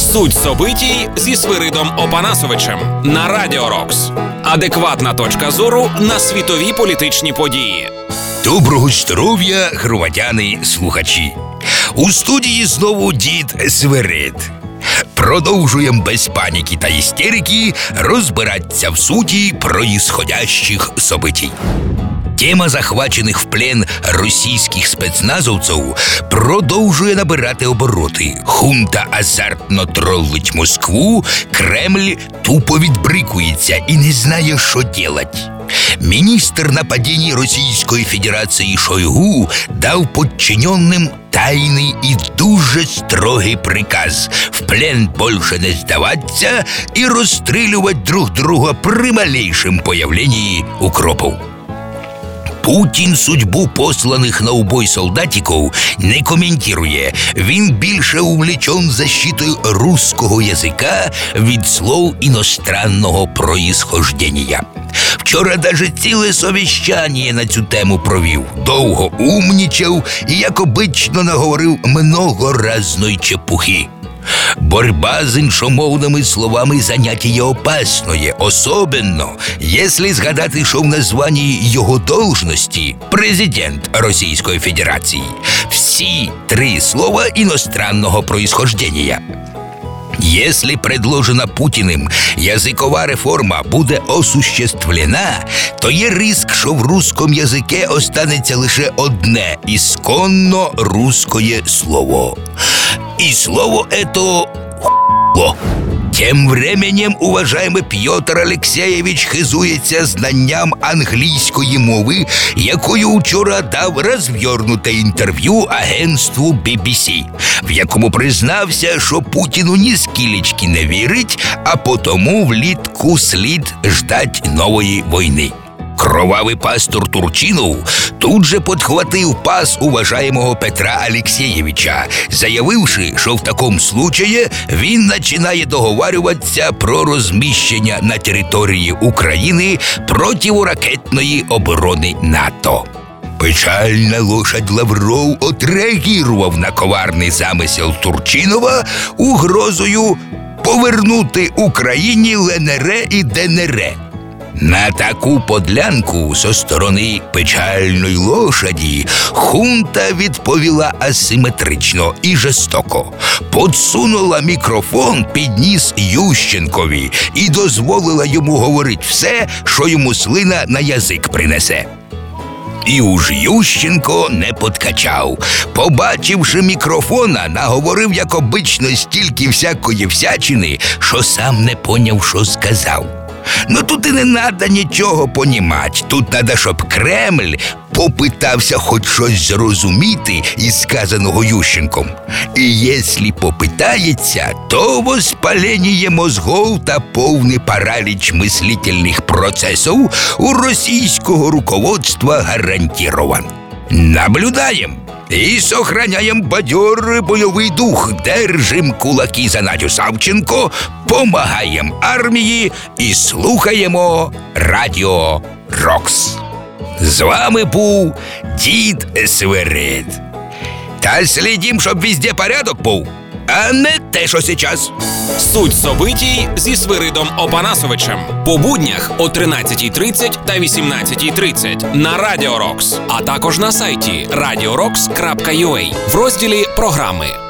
Суть событій зі Свиридом Опанасовичем на Радіо Рокс. Адекватна точка зору на світові політичні події. Доброго здоров'я, громадяни-слухачі! У студії знову дід Свирид. Продовжуємо без паніки та істерики розбиратися в суті происходящих событий. Тема захвачених в плен російських спецназовців продовжує набирати обороти. Хунта азартно троллить Москву, Кремль тупо відбрикується і не знає, що делать. Міністр нападінь Російської Федерації Шойгу дав підчиненим тайний і дуже строгий приказ в плен більше не здаватися і розстрілювати друг друга при малейшем появленні укропів. Путін судьбу посланих на убой солдатиків не коментує. Він більше увлечен защитою русского язика від слов іностранного происхождения. Вчора даже ціле совіщання на цю тему провів. Довго умнічав і, як обично, наговорив много разної чепухи. Борьба з іншомовними словами заняття опасне, особенно, якщо згадати, що в названні його должності президент Російської Федерації. Всі три слова іностранного происхождения. Если предложена Путіним язикова реформа буде осуществлена, то є ризик, що в русском язике останеться лише одне ісконно русское слово. И слово это «хуйло». Тем временем, уважаемый Петр Алексеевич хизується знанням англійської мови, якою вчора дав розвернуте інтерв'ю агентству BBC, в якому признався, що Путіну ні скілечки не вірить, а потому влітку слід ждать нової війни. Кровавий пастор Турчинов тут же подхватив пас уважаемого Петра Алексеевича, заявивши, що в такому случаї він починає договарюватися про розміщення на території України противоракетної оборони НАТО. Печальна лошадь Лавров отреагував на коварний замисел Турчинова угрозою повернути Україні ЛНР і ДНР. На таку подлянку со сторони печальної лошаді хунта відповіла асиметрично і жорстоко. Подсунула мікрофон під ніс Ющенкові і дозволила йому говорити все, що йому слина на язик принесе. І уж Ющенко не подкачав. Побачивши мікрофона, наговорив, як обично, стільки всякої всячини, що сам не поняв, що сказав. Ну тут і не надо нічого понімати. Тут надо, щоб Кремль попитався хоч щось зрозуміти із сказаного Ющенком. І якщо попитається, то воспалення мозгов та повний параліч мислительних процесів у російського руководства гарантирован. Наблюдаємо. І сохраняємо бадьорий бойовий дух, держим кулаки за Надю Савченко, помагаємо армії і слухаємо Радіо Рокс. З вами був дід Свирид. Та слідім, щоб везде порядок був, а не те, що зараз. Суть событій зі Свиридом Опанасовичем. По буднях о 13:30 та 18:30 на Радіо Рокс, а також на сайті radiorocks.ua в розділі «Програми».